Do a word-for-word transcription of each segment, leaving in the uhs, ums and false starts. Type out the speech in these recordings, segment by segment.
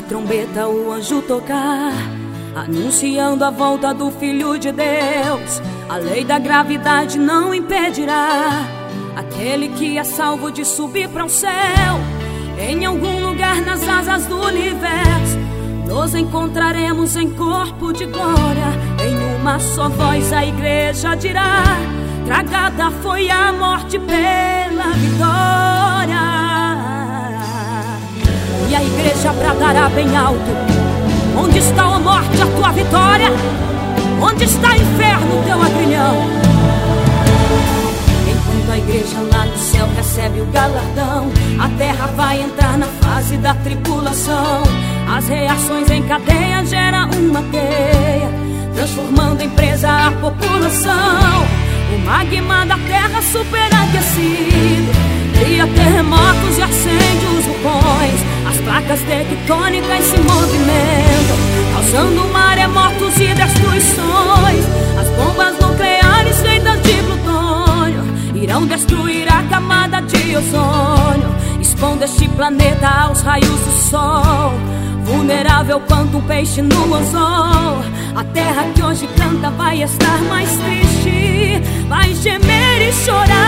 trombeta o anjo tocar, anunciando a volta do Filho de Deus, a lei da gravidade não impedirá aquele que é salvo de subir para o céu. Em algum lugar nas asas do universo nos encontraremos em corpo de glória. Em uma só voz a igreja dirá: tragada foi a morte pela vitória. E a igreja bradará bem alto: onde está, ó morte, a tua vitória? Onde está, inferno, teu agrilhão? Enquanto a igreja lá no céu recebe o galardão, a terra vai entrar na fase da tribulação. As reações em cadeia geram uma teia, transformando em presa a população. O magma da terra superaquecido cria terremotos e acende os vulcões. As placas tectônicas se movimentam, causando maremotos e destruições. As bombas nucleares feitas de plutônio irão destruir a camada de ozônio, expondo este planeta aos raios do sol. Vulnerável quanto um peixe no anzol, a terra que hoje canta vai estar mais triste, vai gemer e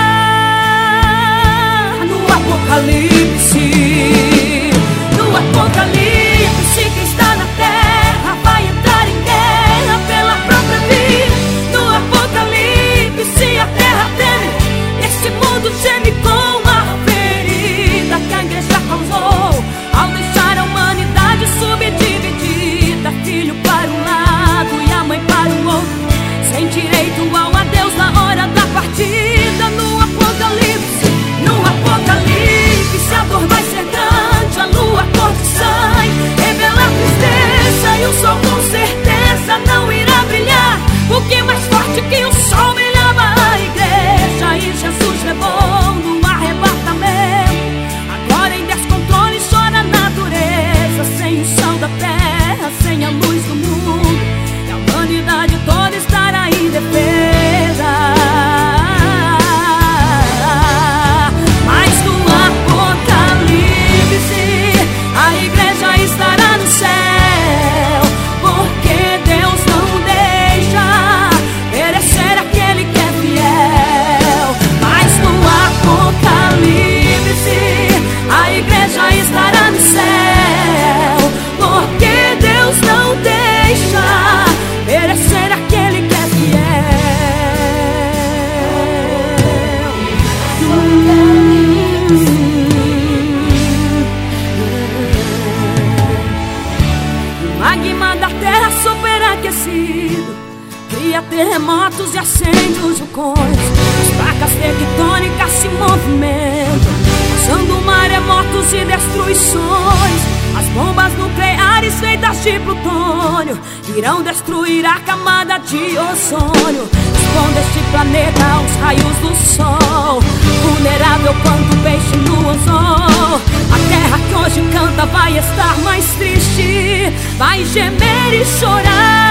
chorar. No Apocalipse, no Apocalipse, quem está na terra vai entrar em guerra pela própria vida. No Apocalipse a terra treme, este mundo geme com a ferida que a igreja causou ao deixar a humanidade subdividida, filho para um lado e a mãe para o outro, sem direito ao adeus na hora da partida. No Apocalipse, no Apocalipse a dor vai ser grande, a lua cor de sangue revela a tristeza, e o sol com certeza não irá brilhar, porque mais forte que o sol brilhava a igreja, e Jesus levou no arrebatamento. Agora em descontrole chora a natureza, sem o chão da terra, sem a luz do mundo, e a humanidade toda estará indefesa. Mas no Apocalipse a igreja estará no céu, porque Deus não deixa perecer aquele que é fiel. Mas no Apocalipse a igreja estará no céu, porque Deus não deixa perecer aquele que é fiel. O magma da terra superaquecido cria terremotos e acende os vulcões. As placas tectônicas se movimentam, causando maremotos e destruições. As bombas nucleares feitas de plutônio irão destruir a camada de ozônio, expondo este planeta aos raios do sol. Vulnerável quanto um peixe no anzol, a terra que hoje canta vai estar mais triste, vai gemer e chorar.